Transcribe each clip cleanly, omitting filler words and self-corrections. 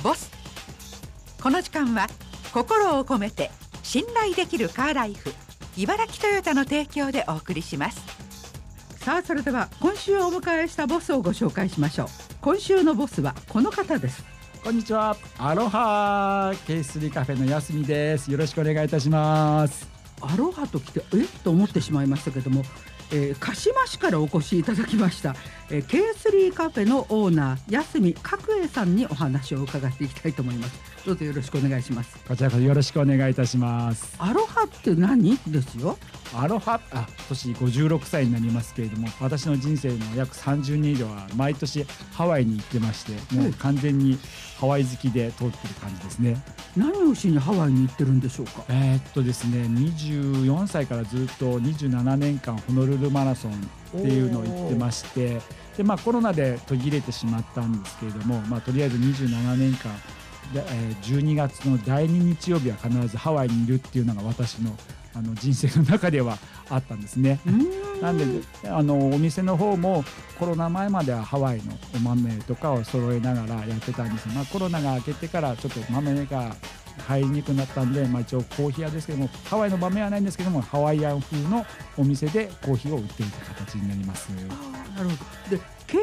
ボス。この時間は心を込めて信頼できるカーライフ茨城トヨタの提供でお送りします。さあ、それでは今週お迎えしたボスをご紹介しましょう。今週のボスはこの方です。 こんにちは、アロハ K3 カフェの安見です。よろしくお願いいたします。 アロハと来てと思ってしまいましたけども、鹿島市からお越しいただきました、K3 カフェのオーナー安見角栄さんにお話を伺っていきたいと思います。どうぞよろしくお願いします。 こちらこそよろしくお願いいたします。 アロハって何ですよ。 アロハ、今年56歳になりますけれども、私の人生の約30年以上は毎年ハワイに行ってまして、もう完全にハワイ好きで通ってる感じですね。 何をしにハワイに行ってるんでしょうか。 ですね、24歳からずっと27年間ホノルルマラソンっていうのを行ってまして、で、コロナで途切れてしまったんですけれども、とりあえず27年間で、12月の第2日曜日は必ずハワイにいるっていうのが私の人生の中ではあったんですね。なんでお店の方もコロナ前まではハワイのお豆とかを揃えながらやってたんですが、コロナが明けてからちょっと豆が入りにくくなったんで、一応コーヒー屋ですけども、ハワイの豆はないんですけども、ハワイアン風のお店でコーヒーを売っている形になります。 なるほど。で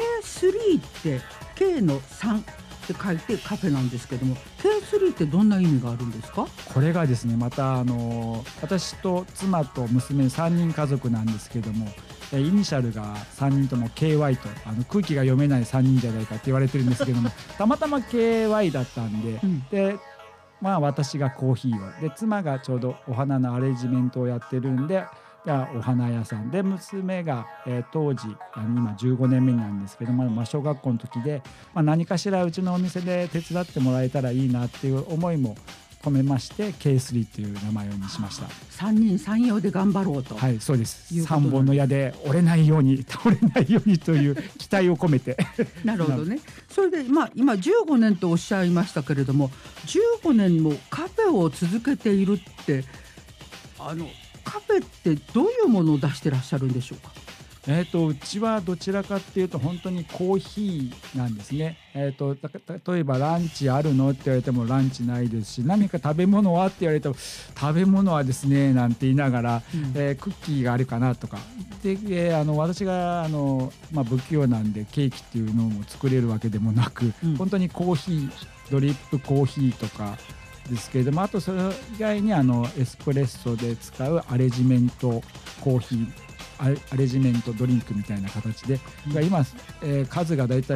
K3 って K の3って書いてカフェなんですけども、 K3 ってどんな意味があるんですか。 これがですね、また私と妻と娘3人家族なんですけども、イニシャルが3人とも KY と空気が読めない3人じゃないかって言われてるんですけどもたまたま KY だったんで、で私がコーヒーをで、妻がちょうどお花のアレンジメントをやってるんで、お花屋さんで、娘が、当時今15年目なんですけども、小学校の時で、何かしらうちのお店で手伝ってもらえたらいいなっていう思いも込めまして K3 っていう名前にしました。 三人三様で頑張ろうと。 はい、そうです。3本の矢で折れないように倒れないようにという期待を込めてなるほどね。それで今15年とおっしゃいましたけれども、15年もカフェを続けているって、カフェってどういうものを出してらっしゃるんでしょうか。 うちはどちらかっていうと本当にコーヒーなんですね。例えばランチあるのって言われてもランチないですし、何か食べ物はって言われても食べ物はですねなんて言いながら、クッキーがあるかなとかで、私が不器用なんでケーキっていうのも作れるわけでもなく、本当にコーヒードリップコーヒーとかですけれども、あとそれ以外にエスプレッソで使うアレジメントコーヒー、アレジメントドリンクみたいな形で、今、数がだいたい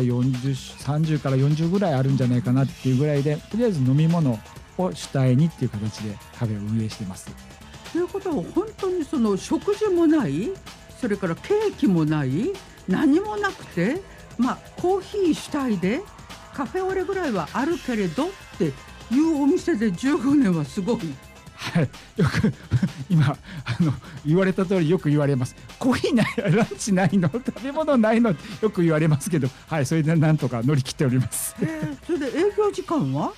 30から40ぐらいあるんじゃないかなっていうぐらいで、とりあえず飲み物を主体にっていう形でカフェを運営してます。 ということは本当にその食事もない、それからケーキもない、何もなくて、コーヒー主体でカフェオレぐらいはあるけれどっていうお店で15年はすごい。 はい、よく今言われた通りよく言われます。コーヒーない、ランチないの、食べ物ないの、よく言われますけど、はい、それでなんとか乗り切っております。 それで営業時間は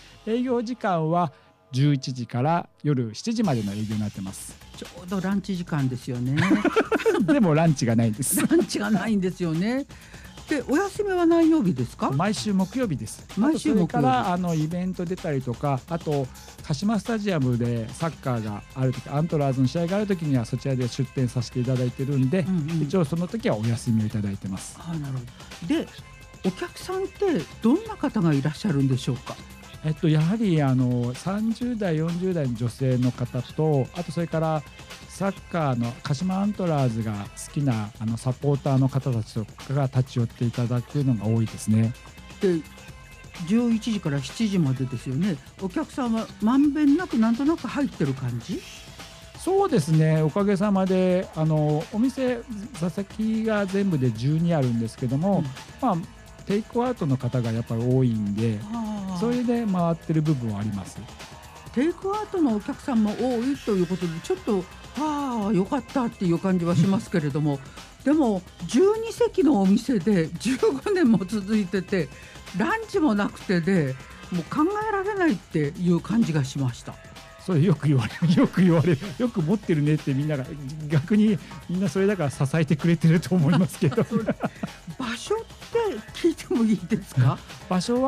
11時から夜7時までの営業になってます。 ちょうどランチ時間ですよねでもランチがないんです。 ランチがないんですよね。で、お休みは何曜日ですか。 毎週木曜日です。 毎週木曜日。 それからイベント出たりとか、あと鹿島スタジアムでサッカーがあるとき、アントラーズの試合があるときにはそちらで出店させていただいてるんで、一応その時はお休みをいただいてます。 なるほど。で、お客さんってどんな方がいらっしゃるんでしょうか。 やはり30代40代の女性の方と、あとそれからサッカーの鹿島アントラーズが好きなサポーターの方たちとかが立ち寄っていただくのが多いですね。 で、11時から7時までですよね。お客さんはまんべんなくなんとなく入ってる感じ。 そうですね、おかげさまでお店座席が全部で12あるんですけども、テイクアウトの方がやっぱり多いんで、それで回ってる部分はあります。 テイクアウトのお客さんも多いということで、ちょっと良かったっていう感じはしますけれどもでも12席のお店で15年も続いてて、ランチもなくてで、もう考えられないっていう感じがしました。 それよく言われる、よく持ってるねってみんなが、逆にみんなそれだから支えてくれてると思いますけど場所って聞いてもいいですか。 場所は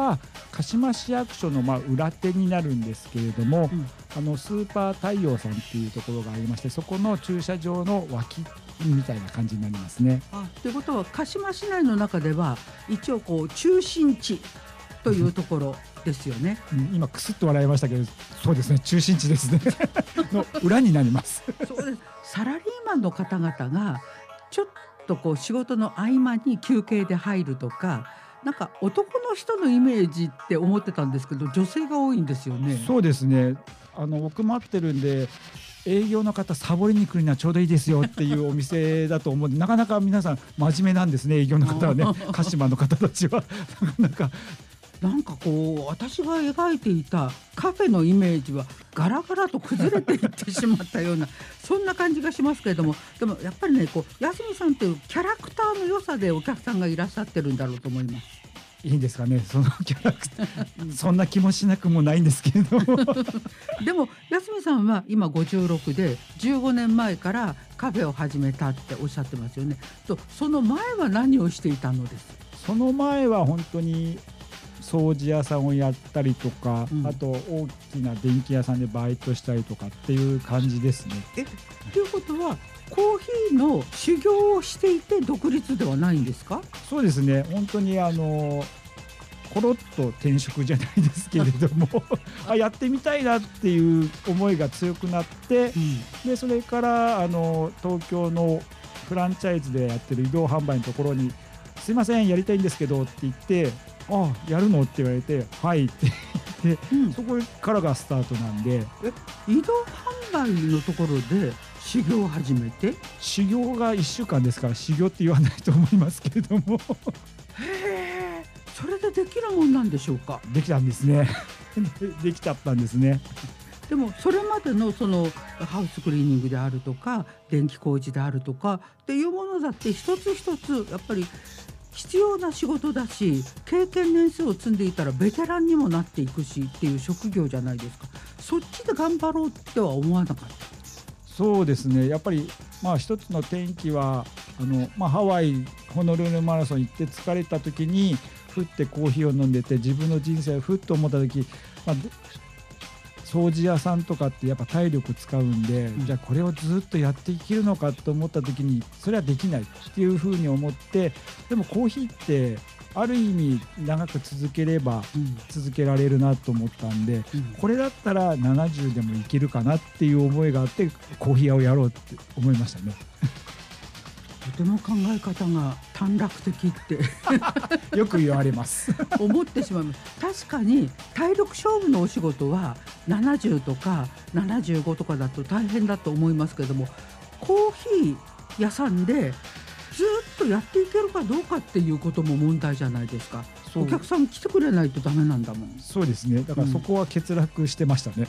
鹿島市役所の裏手になるんですけれども、スーパー太陽さんっていうところがありまして、そこの駐車場の脇みたいな感じになりますね。 ということは鹿島市内の中では一応中心地というところですよね。 今クスッと笑いましたけど、そうですね、中心地ですねの裏になりますそうです。サラリーマンの方々がちょっと仕事の合間に休憩で入るとか、なんか男の人のイメージって思ってたんですけど、女性が多いんですよね。 そうですね、僕待ってるんで、営業の方サボりに来るにはちょうどいいですよっていうお店だと思う。なかなか皆さん真面目なんですね、営業の方はね鹿島の方たちはなんか私が描いていたカフェのイメージはガラガラと崩れていってしまったようなそんな感じがしますけれども、でもやっぱりね、安見さんっていうキャラクターの良さでお客さんがいらっしゃってるんだろうと思います。 いいんですかね、そのキャラクターそんな気もしなくもないんですけれどもでも安見さんは今56で15年前からカフェを始めたっておっしゃってますよね。その前は何をしていたのです？ その前は本当に掃除屋さんをやったりとか、あと大きな電気屋さんでバイトしたりとかっていう感じですね。 ということはコーヒーの修行をしていて独立ではないんですか？ そうですね、本当にコロッと転職じゃないですけれどもやってみたいなっていう思いが強くなって、でそれから東京のフランチャイズでやってる移動販売のところに、すいませんやりたいんですけどって言って、やるのって言われて、はいって言って、そこからがスタートなんで。 移動販売のところで修行を始めて？ 修行が1週間ですから修行って言わないと思いますけれどもへー、それでできるもんなんでしょうか？ できたんですねできちゃったんですね。 でもそれまでのそのハウスクリーニングであるとか電気工事であるとかっていうものだって一つ一つやっぱり必要な仕事だし、経験年数を積んでいたらベテランにもなっていくしっていう職業じゃないですか。そっちで頑張ろうっては思わなかった？ そうですね、やっぱり一つの転機はハワイホノルルマラソン行って疲れた時にふってコーヒーを飲んでて、自分の人生をふっと思った時、掃除屋さんとかってやっぱ体力使うんで、じゃあこれをずっとやっていけるのかと思った時にそれはできないっていうふうに思って、でもコーヒーってある意味長く続ければ続けられるなと思ったんで、これだったら70でもいけるかなっていう思いがあってコーヒー屋をやろうって思いましたね。 とても考え方が短絡的ってよく言われます思ってしまいます。確かに体力勝負のお仕事は70とか75とかだと大変だと思いますけれども、コーヒー屋さんでずっとやっていけるかどうかっていうことも問題じゃないですか。お客さん来てくれないとダメなんだもん。 そうですね、だからそこは欠落してましたね、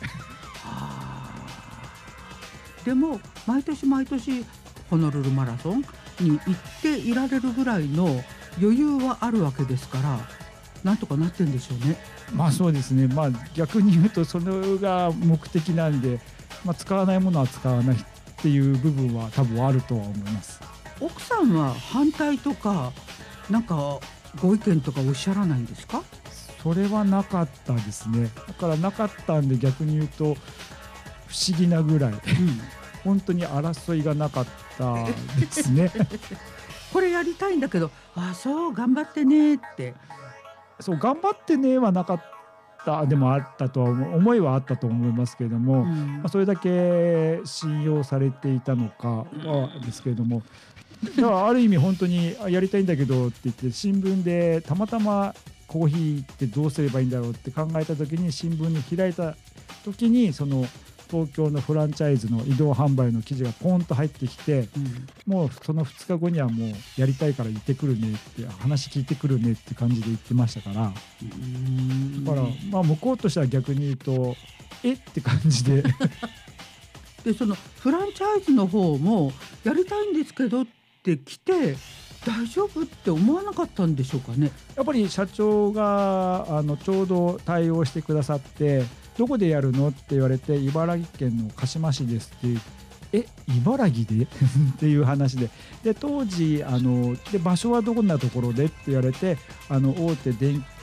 でも毎年毎年ホノルルマラソンに行っていられるぐらいの余裕はあるわけですから、なんとかなってんでしょうね。 そうですね、逆に言うとそれが目的なんで、使わないものは使わないっていう部分は多分あるとは思います。 奥さんは反対とかなんかご意見とかおっしゃらないんですか？ それはなかったですね。だからなかったんで、逆に言うと不思議なぐらい、本当に争いがなかったですねこれやりたいんだけど、そう頑張ってねって。 そう頑張ってねはなかったでもあったとは思いはあったと思いますけれども、それだけ信用されていたのかはですけれども、だからある意味本当にやりたいんだけどって言って新聞でたまたまコーヒーってどうすればいいんだろうって考えた時に、新聞に開いた時にその東京のフランチャイズの移動販売の記事がポンと入ってきて、もうその2日後にはもうやりたいから行ってくるねって話聞いてくるねって感じで言ってましたから、だから向こうとしては逆に言うとって感じででそのフランチャイズの方もやりたいんですけどって来て大丈夫って思わなかったんでしょうかね。 やっぱり社長がちょうど対応してくださって、どこでやるのって言われて、茨城県の鹿島市ですって茨城でっていう話で、当時で場所はどこなところでって言われて、大手電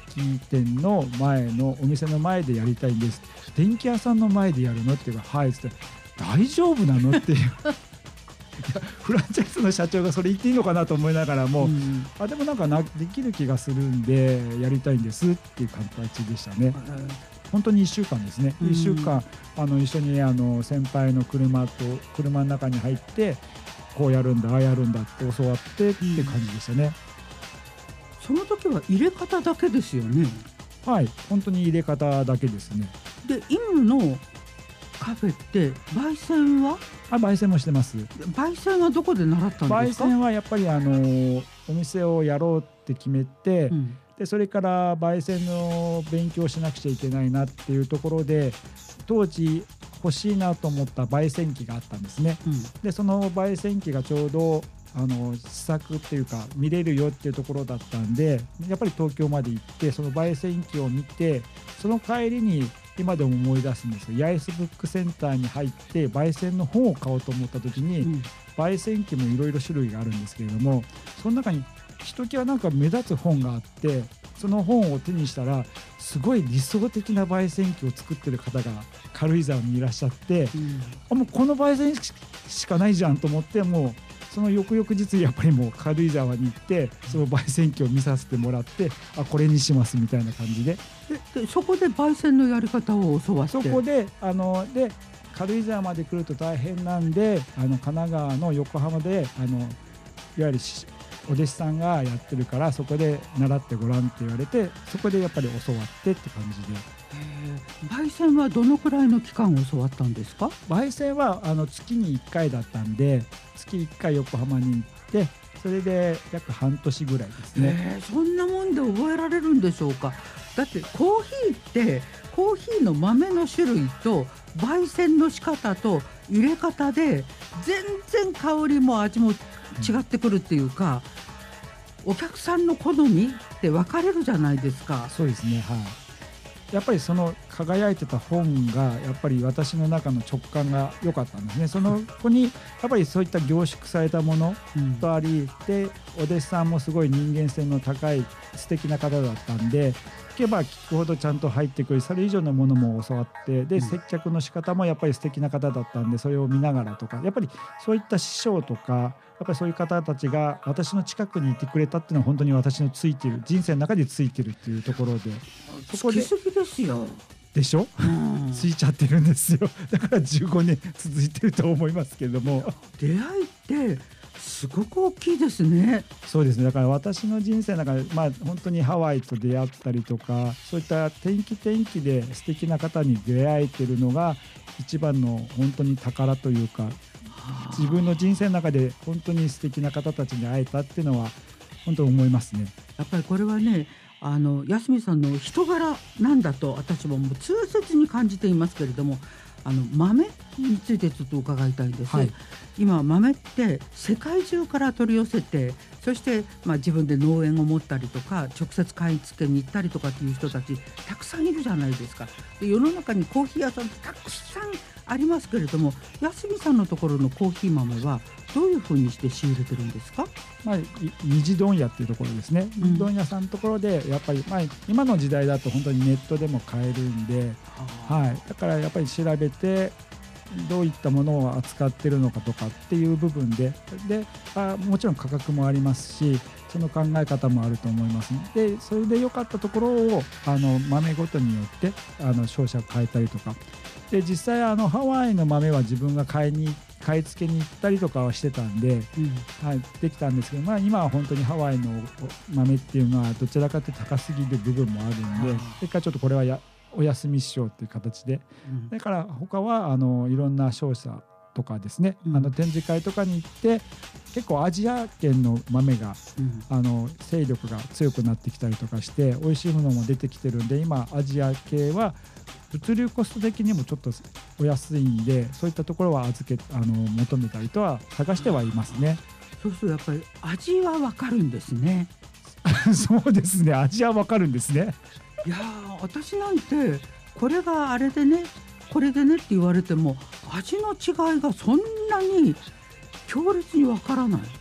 気店の前のお店の前でやりたいんです。電気屋さんの前でやるのって言うからはいって大丈夫なのっていういやフランチャイズの社長がそれ言っていいのかなと思いながらも、でもなんかできる気がするんでやりたいんですっていう形でしたね。本当に1週間ですね。1週間一緒に先輩の車の中に入ってこうやるんだああやるんだって教わってっていう感じでしたね。 その時は入れ方だけですよね。 はい、本当に入れ方だけですね。 で今のカフェって焙煎は？ 焙煎もしてます。 焙煎はどこで習ったんですか？ 焙煎はやっぱりお店をやろうって決めて、でそれから焙煎の勉強しなくちゃいけないなっていうところで当時欲しいなと思った焙煎機があったんですね。でその焙煎機がちょうど試作っていうか見れるよっていうところだったんで、やっぱり東京まで行ってその焙煎機を見て、その帰りに今でも思い出すんですが、八重洲ブックセンターに入って焙煎の本を買おうと思った時に、焙煎機もいろいろ種類があるんですけれども、その中にひときわなんか目立つ本があって、その本を手にしたらすごい理想的な焙煎機を作ってる方が軽井沢にいらっしゃって、もうこの焙煎しかないじゃんと思って、もうその翌々日やっぱりもう軽井沢に行ってその焙煎機を見させてもらって、これにしますみたいな感じで、 そこで焙煎のやり方を教わって、 そこでで軽井沢まで来ると大変なんで神奈川の横浜でいわゆるお弟子さんがやってるからそこで習ってごらんって言われて、そこでやっぱり教わってって感じで。 焙煎はどのくらいの期間教わったんですか？ 焙煎は月に1回だったんで、月1回横浜に行ってそれで約半年ぐらいですね。 そんなもんで覚えられるんでしょうか？だってコーヒーってコーヒーの豆の種類と焙煎の仕方と入れ方で全然香りも味も違ってくるっていうか、お客さんの好みって分かれるじゃないですか。 そうですね、はい。やっぱりその輝いてた本がやっぱり私の中の直感が良かったんですね。その子にやっぱりそういった凝縮されたものとあり、でお弟子さんもすごい人間性の高い素敵な方だったんで、聞けば聞くほどちゃんと入ってくる、それ以上のものも教わって、で接客の仕方もやっぱり素敵な方だったんで、それを見ながらとか、やっぱりそういった師匠とかやっぱりそういう方たちが私の近くにいてくれたっていうのは本当に私のついてる人生の中でついてるっていうところで、 そこで好きすぎですよ。 でしょ、ついちゃってるんですよ。だから15年続いてると思いますけれども、 出会いってすごく大きいですね。 そうですね。だから私の人生の中で、本当にハワイと出会ったりとか、そういった転機で素敵な方に出会えてるのが一番の本当に宝というか、自分の人生の中で本当に素敵な方たちに会えたっていうのは本当に思いますね。 やっぱりこれはね、安見さんの人柄なんだと私ももう痛切に感じていますけれども、豆についてちょっと伺いたいんです、今豆って世界中から取り寄せて、そして、自分で農園を持ったりとか直接買い付けに行ったりとかっていう人たちたくさんいるじゃないですか。で世の中にコーヒー屋さんたくさんありますけれども、安見さんのところのコーヒー豆はどういうふうにして仕入れてるんですか？ 虹問屋っていうところですね。虹問屋さんのところでやっぱり、今の時代だと本当にネットでも買えるんで、だからやっぱり調べてどういったものを扱ってるのかとかっていう部分で、もちろん価格もありますし、その考え方もあると思いますので、それで良かったところを豆ごとによって商社を変えたりとかで、実際ハワイの豆は自分が買い付けに行ったりとかはしてたんで、できたんですけど、今は本当にハワイの豆っていうのはどちらかというと高すぎる部分もあるんで、それからちょっとこれはお休みしようっていう形で、だから他はいろんな商社とかですね、展示会とかに行って結構アジア圏の豆が、勢力が強くなってきたりとかして美味しいものも出てきてるんで、今アジア系は物流コスト的にもちょっとお安いんで、そういったところは求めたりとは探してはいますね。 そうするとやっぱり味は分かるんですね。 そうですね、味は分かるんですね。 いや私なんてこれがあれでねこれでねって言われても味の違いがそんなに強烈に分からない。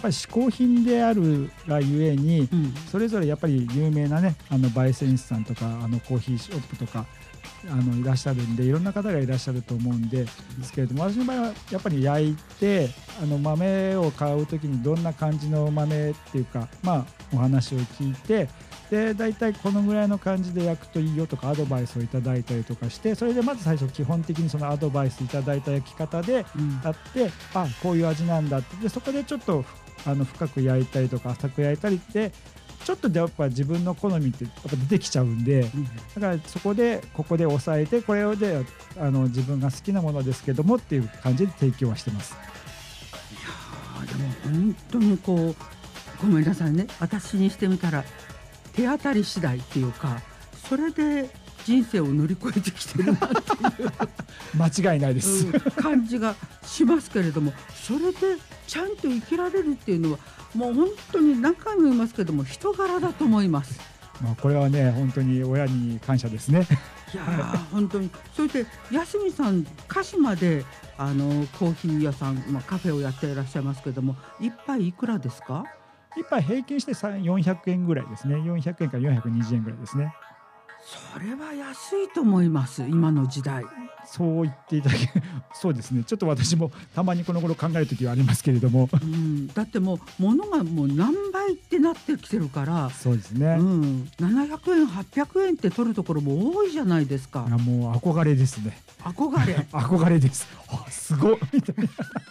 ぱり嗜好品であるがゆえに、それぞれやっぱり有名なね焙煎師さんとかコーヒーショップとかいらっしゃるんで、いろんな方がいらっしゃると思うんですけれども、私の場合はやっぱり焼いて豆を買う時にどんな感じの豆っていうか、お話を聞いて、で大体このぐらいの感じで焼くといいよとかアドバイスをいただいたりとかして、それでまず最初基本的にそのアドバイスいただいた焼き方でやって、こういう味なんだって、でそこでちょっと深く焼いたりとか浅く焼いたりってちょっとやっぱ自分の好みってやっぱ出てきちゃうんで、だからそこでここで抑えて、これで自分が好きなものですけどもっていう感じで提供はしてます。 いやでも本当にごめんなさいね、私にしてみたら手当たり次第っていうか、それで人生を乗り越えてきてるなっていう間違いないです、 感じがしますけれども、それでちゃんと生きられるっていうのはもう本当に何回も言いますけども人柄だと思います。 これはね本当に親に感謝ですね。 いや本当に。それで安見さん鹿島でコーヒー屋さん、カフェをやっていらっしゃいますけども、一杯いくらですか？ 一杯平均して400円ぐらいですね。400円から420円ぐらいですね。 それは安いと思います、今の時代。 そう言っていただけそうですね。ちょっと私もたまにこの頃考える時はありますけれども、 だってもう物がもう何倍ってなってきてるから。 そうですね、 700円800円って取るところも多いじゃないですか。 もう憧れですね。 憧れ憧れです。すごいみたいな。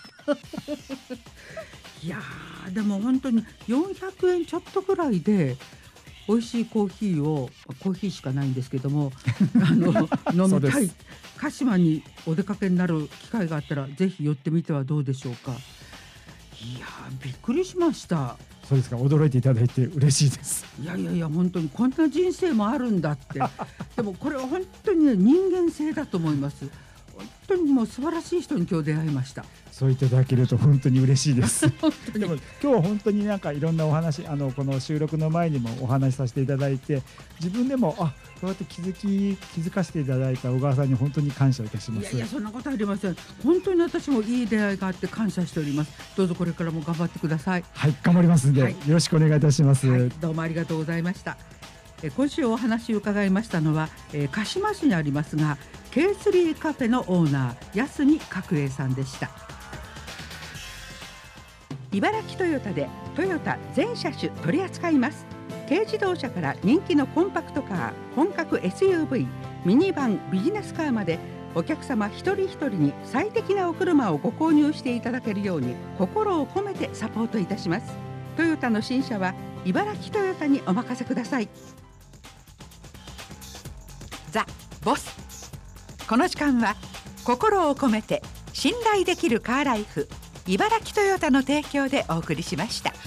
いやでも本当に400円ちょっとぐらいで美味しいコーヒーしかないんですけども飲みたい。鹿島にお出かけになる機会があったらぜひ寄ってみてはどうでしょうか。いやびっくりしました。 そうですか。驚いていただいて嬉しいです。 いや本当にこんな人生もあるんだってでもこれは本当に、人間性だと思います。本当にもう素晴らしい人に今日出会いました。 そう言っていただけると本当に嬉しいですでも今日は本当になんかいろんなお話この収録の前にもお話しさせていただいて、自分でもこうやって気づかせていただいた小川さんに本当に感謝いたします。 いやそんなことありません。本当に私もいい出会いがあって感謝しております。どうぞこれからも頑張ってください。 はい、頑張りますんで、よろしくお願いいたします。 どうもありがとうございました。今週お話を伺いましたのは、鹿島市にありますが K3 カフェのオーナー安見角栄さんでした。茨城トヨタでトヨタ全車種取り扱います。軽自動車から人気のコンパクトカー、本格 SUV、ミニバン、ビジネスカーまでお客様一人一人に最適なお車をご購入していただけるように心を込めてサポートいたします。トヨタの新車は茨城トヨタにお任せください。ザ・ボス。この時間は心を込めて信頼できるカーライフ茨城トヨタの提供でお送りしました。